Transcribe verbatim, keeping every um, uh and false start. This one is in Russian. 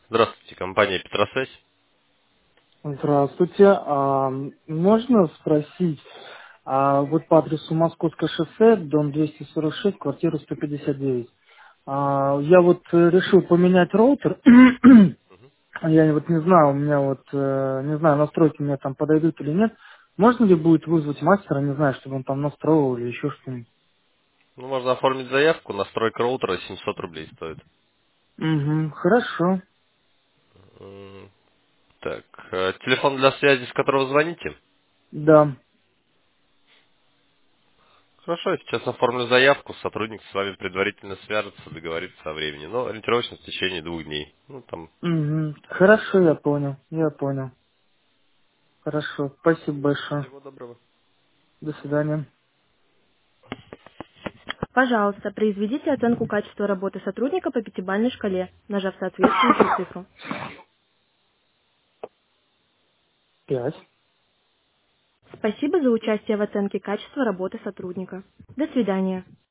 Здравствуйте, компания Петросвязь. Здравствуйте. А, можно спросить, а, вот по адресу Московское шоссе, дом двести сорок шесть, квартира сто пятьдесят девять. А, я вот э, решил поменять роутер. Я вот не знаю, у меня вот, э, не знаю, настройки мне там подойдут или нет. Можно ли будет вызвать мастера, не знаю, чтобы он там настроил или еще что-нибудь? Ну, можно оформить заявку, настройка роутера семьсот рублей стоит. Угу, хорошо. М, Так, э, телефон для связи, с которого звоните? Да. Хорошо, я сейчас оформлю заявку, сотрудник с вами предварительно свяжется, договорится о времени. Но ориентировочно в течение двух дней. Ну, там, Угу. Хорошо, я понял. Я понял. Хорошо. Спасибо большое. всего доброго. До свидания. Пожалуйста, произведите оценку качества работы сотрудника по пятибалльной шкале, нажав соответствующую цифру. Пять. Спасибо за участие в оценке качества работы сотрудника. До свидания.